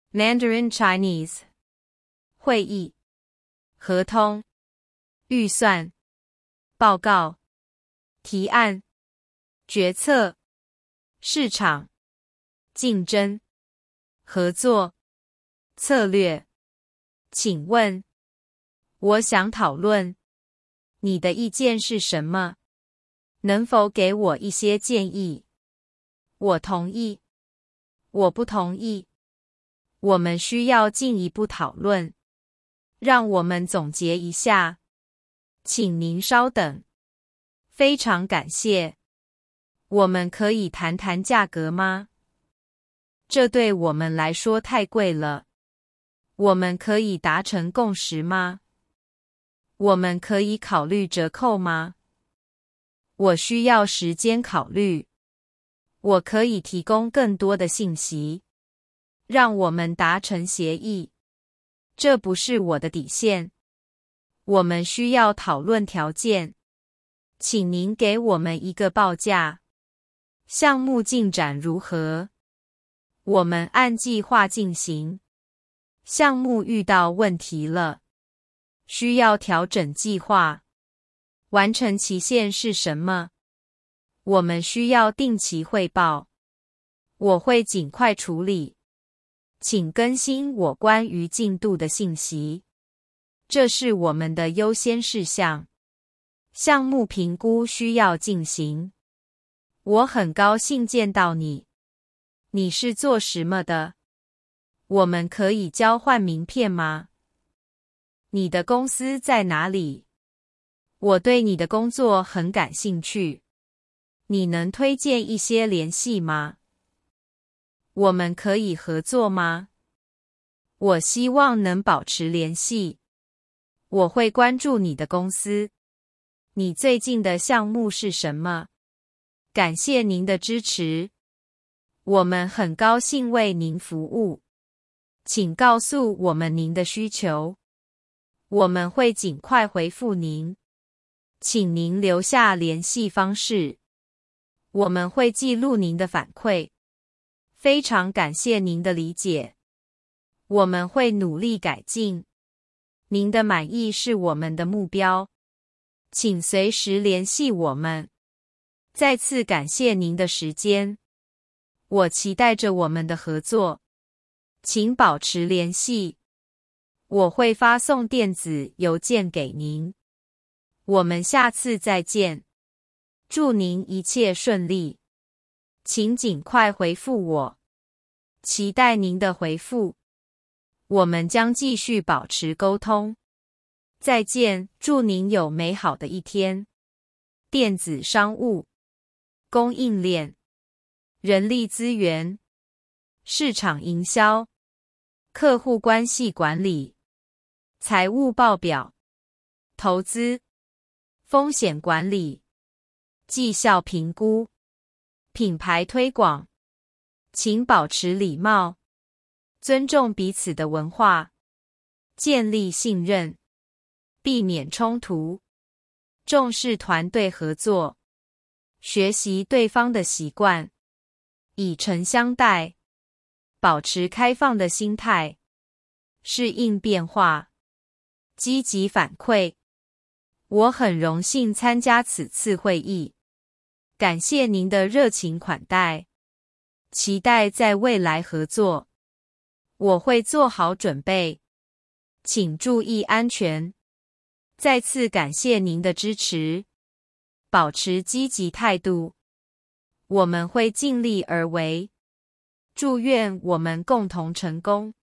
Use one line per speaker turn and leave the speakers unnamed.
Mandarin Chinese 会议、合同、预算、报告、提案、决策、市场、竞争、合作、策略。请问，我想讨论，你的意见是什么？能否给我一些建议？我同意。我不同意。我们需要进一步讨论。让我们总结一下。请您稍等。非常感谢。我们可以谈谈价格吗？这对我们来说太贵了。我们可以达成共识吗？我们可以考虑折扣吗？我需要时间考虑。我可以提供更多的信息。让我们达成协议。这不是我的底线。我们需要讨论条件。请您给我们一个报价。项目进展如何？我们按计划进行。项目遇到问题了。需要调整计划。完成期限是什么？我们需要定期汇报。我会尽快处理。请更新我关于进度的信息。这是我们的优先事项。项目评估需要进行。我很高兴见到你。你是做什么的？我们可以交换名片吗？你的公司在哪里？我对你的工作很感兴趣。你能推荐一些联系吗？我们可以合作吗？我希望能保持联系。我会关注你的公司。你最近的项目是什么？感谢您的支持。我们很高兴为您服务。请告诉我们您的需求。我们会尽快回复您。请您留下联系方式。我们会记录您的反馈。非常感谢您的理解。我们会努力改进。您的满意是我们的目标。请随时联系我们。再次感谢您的时间。我期待着我们的合作。请保持联系。我会发送电子邮件给您。我们下次再见。祝您一切顺利。请尽快回复我。期待您的回复。我们将继续保持沟通。再见，祝您有美好的一天。电子商务、供应链、人力资源、市场营销、客户关系管理、财务报表、投资、风险管理、绩效评估、品牌推广。请保持礼貌，尊重彼此的文化，建立信任，避免冲突，重视团队合作，学习对方的习惯，以诚相待，保持开放的心态，适应变化，积极反馈。我很荣幸参加此次会议，感谢您的热情款待，期待在未来合作。我会做好准备，请注意安全。再次感谢您的支持，保持积极态度。我们会尽力而为。祝愿我们共同成功。